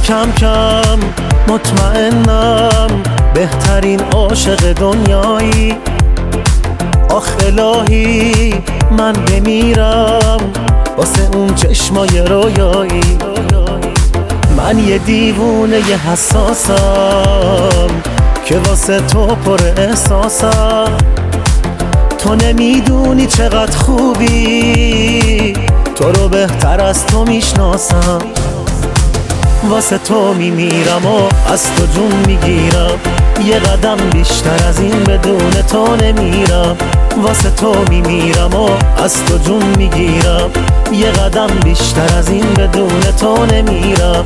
کم کم مطمئنم بهترین عاشق دنیایی. آخ الهی من بمیرم واسه اون چشمای رویایی. من یه دیوونه یه حساسم که واسه تو پر احساسم. تو نمیدونی چقدر خوبی، تو رو بهتر از تو میشناسم. واسه تو میمیرم و از تو جون میگیرم، یه قدم بیشتر از این بدون تو نمیرم. واسه تو میمیرم و از تو جون میگیرم، یه قدم بیشتر از این بدون تو نمیرم.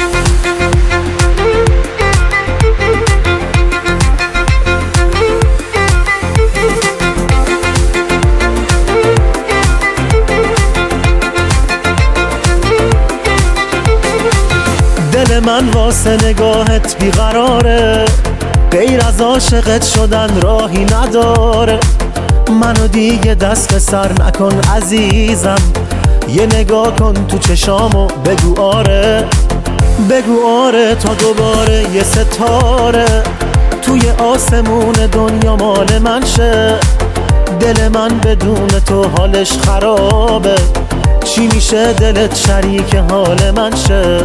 دل من واسه نگاهت بیقراره، غیر از عاشقت شدن راهی نداره. منو دیگه دست به سر نکن عزیزم، یه نگاه کن تو چشامو بگو آره. بگو آره تا دوباره یه ستاره توی آسمون دنیا مال من شه. دل من بدون تو حالش خرابه، چی میشه دلت شریک حال من شه.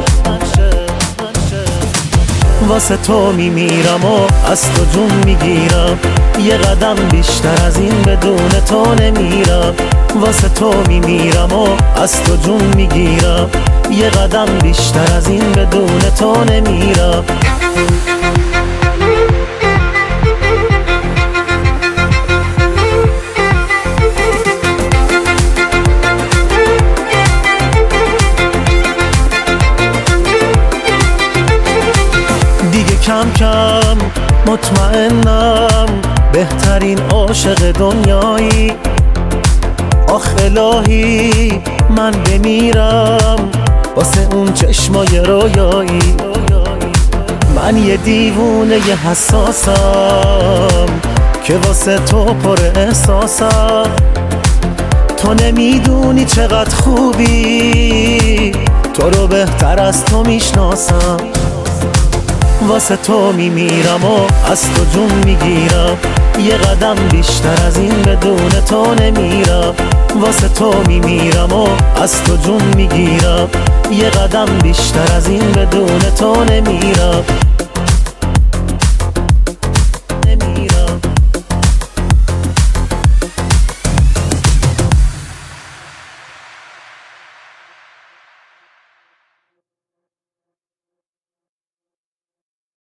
واسه تو میمیرم و از تو جون میگیرم، یه قدم بیشتر از این بدون تو نمیرم. واسه تو میمیرم و از تو جون میگیرم، یه قدم بیشتر از این بدون تو نمیرم. کم کم مطمئنم بهترین عاشق دنیایی. آخ الهی من بمیرم واسه اون چشمای رویایی. من یه دیوونه یه حساسم که واسه تو پر احساسم. تو نمیدونی چقدر خوبی، تو رو بهتر از تو میشناسم. واسه تو میمیرم و از تو جون میگیرم، یه قدم بیشتر از این بدون تو نمیرم. واسه تو میمیرم و از تو جون میگیرم، یه قدم بیشتر از این بدون تو نمیرم.